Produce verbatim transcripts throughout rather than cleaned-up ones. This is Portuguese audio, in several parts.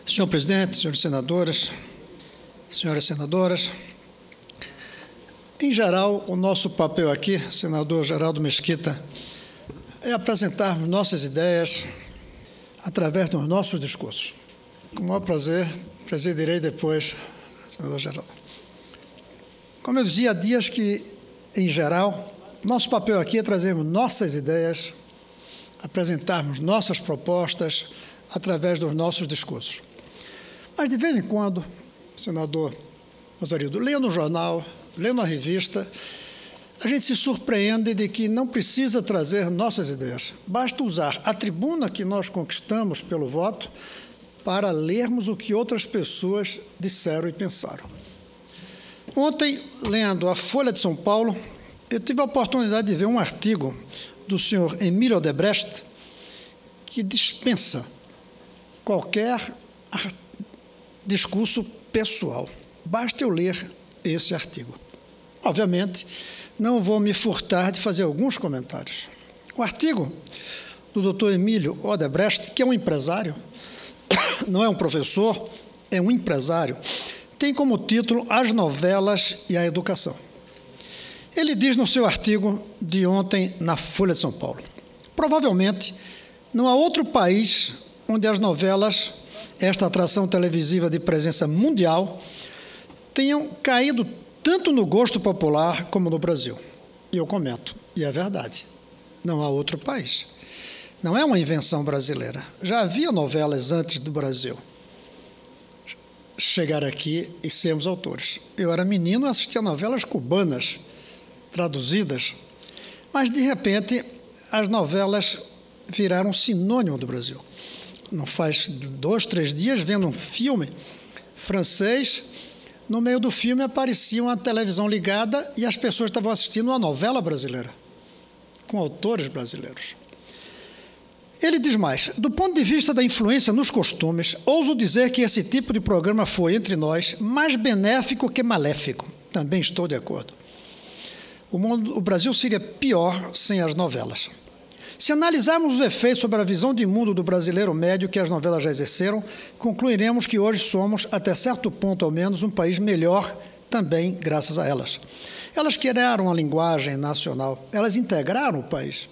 Senhor presidente, senhores senadores, senhoras senadoras, em geral, o nosso papel aqui, senador Geraldo Mesquita, é apresentarmos nossas ideias através dos nossos discursos. Com o maior prazer, presidirei depois, senador Geraldo. Como eu dizia, há dias que, em geral, nosso papel aqui é trazermos nossas ideias, apresentarmos nossas propostas através dos nossos discursos. Mas, de vez em quando, senador Rosarildo, lendo um jornal, lendo uma revista, a gente se surpreende de que não precisa trazer nossas ideias. Basta usar a tribuna que nós conquistamos pelo voto para lermos o que outras pessoas disseram e pensaram. Ontem, lendo a Folha de São Paulo, eu tive a oportunidade de ver um artigo do senhor Emílio Odebrecht que dispensa qualquer discurso pessoal. Basta eu ler esse artigo. Obviamente, não vou me furtar de fazer alguns comentários. O artigo do doutor Emílio Odebrecht, que é um empresário, não é um professor, é um empresário, tem como título As Novelas e a Educação. Ele diz no seu artigo de ontem na Folha de São Paulo: provavelmente não há outro país onde as novelas, esta atração televisiva de presença mundial, tenham caído tanto no gosto popular como no Brasil. E eu comento, e é verdade, não há outro país. Não é uma invenção brasileira. Já havia novelas antes do Brasil chegar aqui e sermos autores. Eu era menino e assistia novelas cubanas, traduzidas, mas, de repente, as novelas viraram sinônimo do Brasil. Não faz dois, três dias, vendo um filme francês, no meio do filme aparecia uma televisão ligada e as pessoas estavam assistindo uma novela brasileira, com autores brasileiros. Ele diz mais: do ponto de vista da influência nos costumes, ouso dizer que esse tipo de programa foi, entre nós, mais benéfico que maléfico. Também estou de acordo. O, mundo, o Brasil seria pior sem as novelas. Se analisarmos os efeitos sobre a visão de mundo do brasileiro médio que as novelas já exerceram, concluiremos que hoje somos, até certo ponto ao menos, um país melhor também graças a elas. Elas criaram a linguagem nacional, elas integraram o país.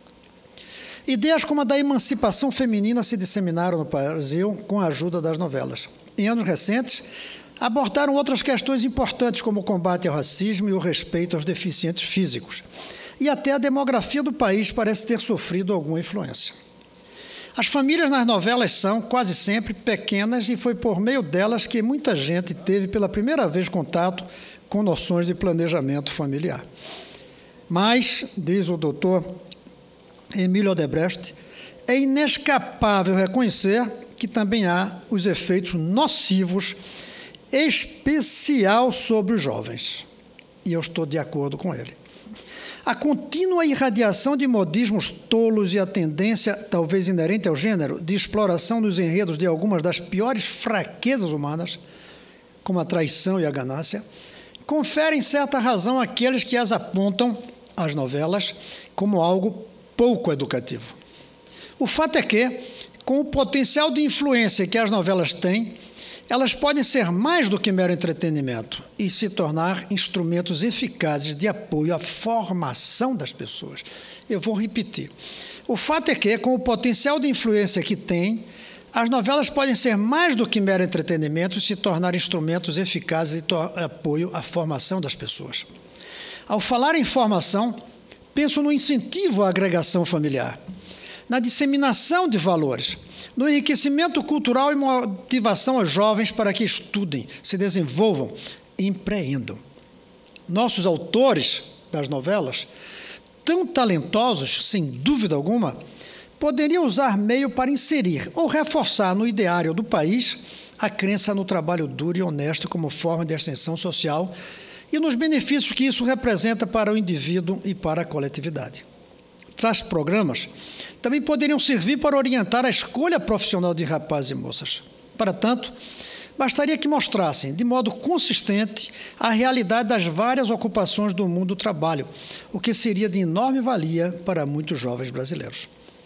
Ideias como a da emancipação feminina se disseminaram no Brasil com a ajuda das novelas. Em anos recentes, abordaram outras questões importantes, como o combate ao racismo e o respeito aos deficientes físicos. E até a demografia do país parece ter sofrido alguma influência. As famílias nas novelas são, quase sempre, pequenas e foi por meio delas que muita gente teve pela primeira vez contato com noções de planejamento familiar. Mas, diz o doutor Emílio Odebrecht, é inescapável reconhecer que também há os efeitos nocivos, especial sobre os jovens. E eu estou de acordo com ele. A contínua irradiação de modismos tolos e a tendência, talvez inerente ao gênero, de exploração dos enredos de algumas das piores fraquezas humanas, como a traição e a ganância, conferem certa razão àqueles que as apontam, as novelas, como algo pouco educativo. O fato é que, com o potencial de influência que as novelas têm, elas podem ser mais do que mero entretenimento e se tornar instrumentos eficazes de apoio à formação das pessoas. Eu vou repetir. O fato é que, com o potencial de influência que têm, as novelas podem ser mais do que mero entretenimento e se tornar instrumentos eficazes de apoio à formação das pessoas. Ao falar em formação, penso no incentivo à agregação familiar, na disseminação de valores, no enriquecimento cultural e motivação aos jovens para que estudem, se desenvolvam e empreendam. Nossos autores das novelas, tão talentosos, sem dúvida alguma, poderiam usar meio para inserir ou reforçar no ideário do país a crença no trabalho duro e honesto como forma de ascensão social e nos benefícios que isso representa para o indivíduo e para a coletividade. Tais programas também poderiam servir para orientar a escolha profissional de rapazes e moças. Para tanto, bastaria que mostrassem, de modo consistente, a realidade das várias ocupações do mundo do trabalho, o que seria de enorme valia para muitos jovens brasileiros.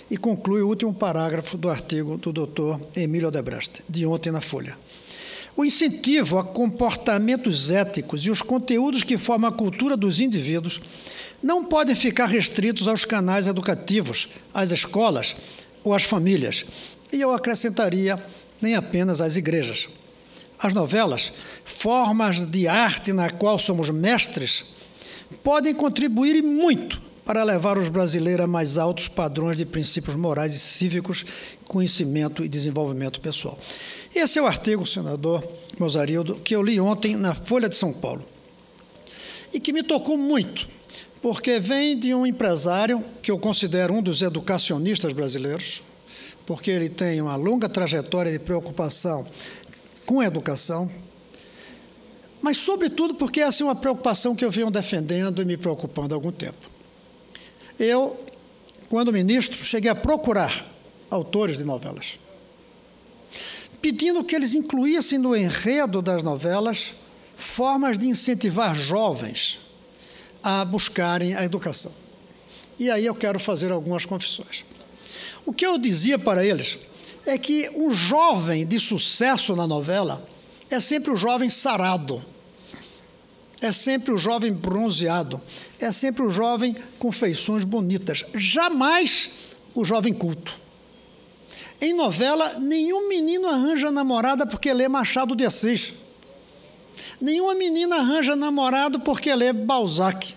E conclui o último parágrafo do artigo do doutor Emílio Odebrecht, de ontem na Folha. O incentivo a comportamentos éticos e os conteúdos que formam a cultura dos indivíduos não podem ficar restritos aos canais educativos, às escolas ou às famílias. E eu acrescentaria, nem apenas às igrejas. As novelas, formas de arte na qual somos mestres, podem contribuir muito para levar os brasileiros a mais altos padrões de princípios morais e cívicos, conhecimento e desenvolvimento pessoal. Esse é o artigo, senador Mozarildo, que eu li ontem na Folha de São Paulo e que me tocou muito, porque vem de um empresário que eu considero um dos educacionistas brasileiros, porque ele tem uma longa trajetória de preocupação com a educação, mas, sobretudo, porque essa é uma preocupação que eu venho defendendo e me preocupando há algum tempo. Eu, quando ministro, cheguei a procurar autores de novelas, pedindo que eles incluíssem no enredo das novelas formas de incentivar jovens a buscarem a educação. E aí eu quero fazer algumas confissões. O que eu dizia para eles é que um jovem de sucesso na novela é sempre o jovem sarado, é sempre o jovem bronzeado, é sempre o jovem com feições bonitas, jamais o jovem culto. Em novela, nenhum menino arranja namorada porque lê Machado de Assis. Nenhuma menina arranja namorado porque lê Balzac.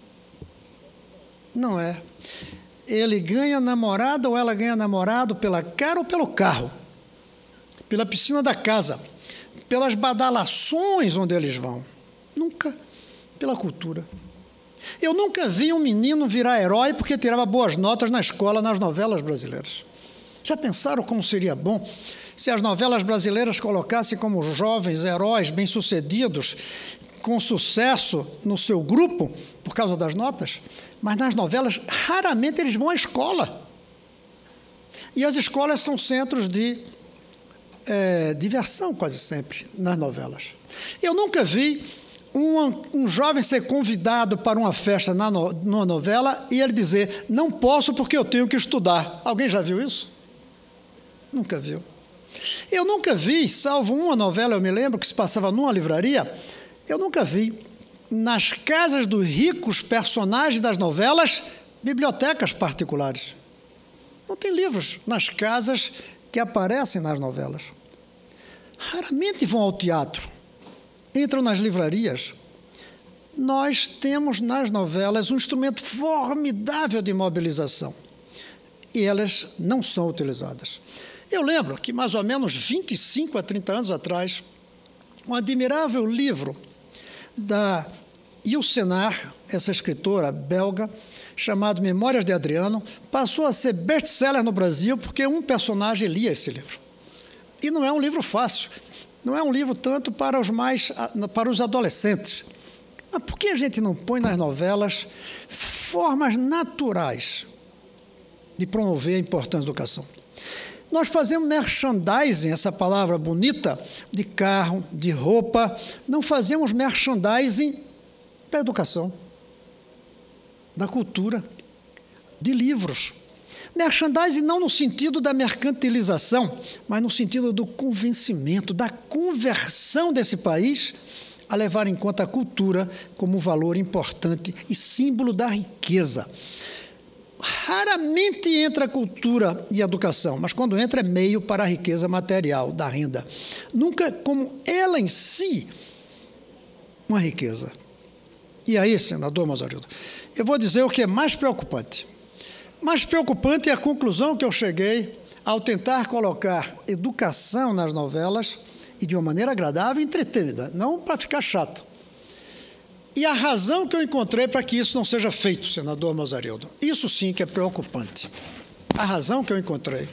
Não é. Ele ganha namorada ou ela ganha namorado pela cara ou pelo carro, pela piscina da casa, pelas badalações onde eles vão. Nunca pela cultura. Eu nunca vi um menino virar herói porque tirava boas notas na escola, nas novelas brasileiras. Já pensaram como seria bom se as novelas brasileiras colocassem como jovens heróis bem-sucedidos, com sucesso no seu grupo, por causa das notas? Mas nas novelas, raramente eles vão à escola. E as escolas são centros de é, diversão, quase sempre, nas novelas. Eu nunca vi um, um jovem ser convidado para uma festa na no, numa novela e ele dizer, não posso porque eu tenho que estudar. Alguém já viu isso? Nunca viu. Eu nunca vi, salvo uma novela, eu me lembro, que se passava numa livraria, eu nunca vi, nas casas dos ricos personagens das novelas, bibliotecas particulares. Não tem livros nas casas que aparecem nas novelas. Raramente vão ao teatro, entram nas livrarias. Nós temos nas novelas um instrumento formidável de mobilização e elas não são utilizadas. Eu lembro que, mais ou menos vinte e cinco a trinta anos atrás, um admirável livro da Yourcenar, essa escritora belga, chamado Memórias de Adriano, passou a ser best-seller no Brasil porque um personagem lia esse livro. E não é um livro fácil, não é um livro tanto para os mais, para os adolescentes. Mas por que a gente não põe nas novelas formas naturais de promover a importância da educação? Nós fazemos merchandising, essa palavra bonita, de carro, de roupa, não fazemos merchandising da educação, da cultura, de livros. Merchandising não no sentido da mercantilização, mas no sentido do convencimento, da conversão desse país a levar em conta a cultura como valor importante e símbolo da riqueza. Raramente entra a cultura e a educação, mas quando entra é meio para a riqueza material, da renda. Nunca como ela em si uma riqueza. E aí, senador Mozarildo, eu vou dizer o que é mais preocupante. Mais preocupante é a conclusão que eu cheguei ao tentar colocar educação nas novelas e de uma maneira agradável e entretenida, não para ficar chato. E a razão que eu encontrei para que isso não seja feito, senador Mozarildo, isso sim que é preocupante. A razão que eu encontrei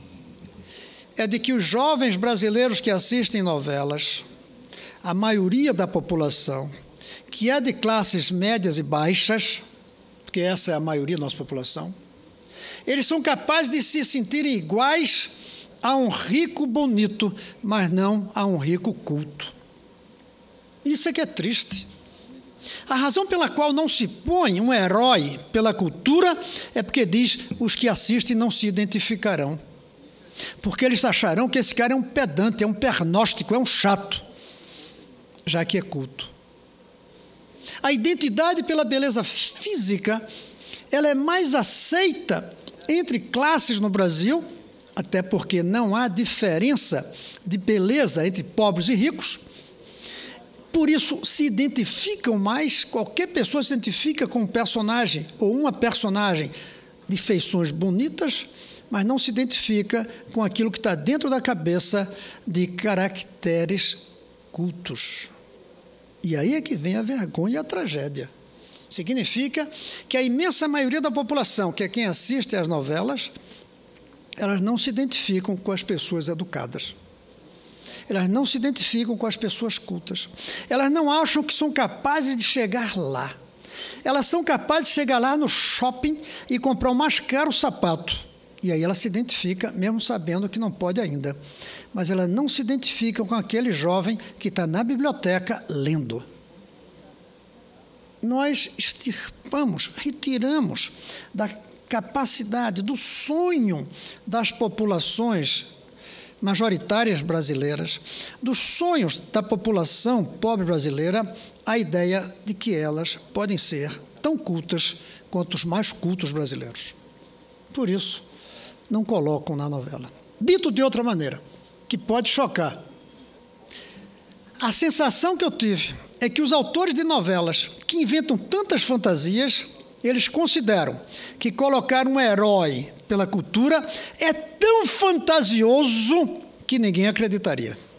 é de que os jovens brasileiros que assistem novelas, a maioria da população, que é de classes médias e baixas, porque essa é a maioria da nossa população, eles são capazes de se sentirem iguais a um rico bonito, mas não a um rico culto. Isso é que é triste. A razão pela qual não se põe um herói pela cultura é porque diz: os que assistem não se identificarão. Porque eles acharão que esse cara é um pedante, é um pernóstico, é um chato, já que é culto. A identidade pela beleza física, ela é mais aceita entre classes no Brasil, até porque não há diferença de beleza entre pobres e ricos. Por isso, se identificam mais, qualquer pessoa se identifica com um personagem ou uma personagem de feições bonitas, mas não se identifica com aquilo que está dentro da cabeça de caracteres cultos. E aí é que vem a vergonha e a tragédia. Significa que a imensa maioria da população, que é quem assiste às novelas, elas não se identificam com as pessoas educadas. Elas não se identificam com as pessoas cultas. Elas não acham que são capazes de chegar lá. Elas são capazes de chegar lá no shopping e comprar o mais caro sapato. E aí ela se identifica, mesmo sabendo que não pode ainda. Mas ela não se identifica com aquele jovem que está na biblioteca lendo. Nós extirpamos, retiramos da capacidade, do sonho das populações majoritárias brasileiras, dos sonhos da população pobre brasileira, a ideia de que elas podem ser tão cultas quanto os mais cultos brasileiros. Por isso, não colocam na novela. Dito de outra maneira, que pode chocar, a sensação que eu tive é que os autores de novelas que inventam tantas fantasias, eles consideram que colocar um herói pela cultura é tão fantasioso que ninguém acreditaria.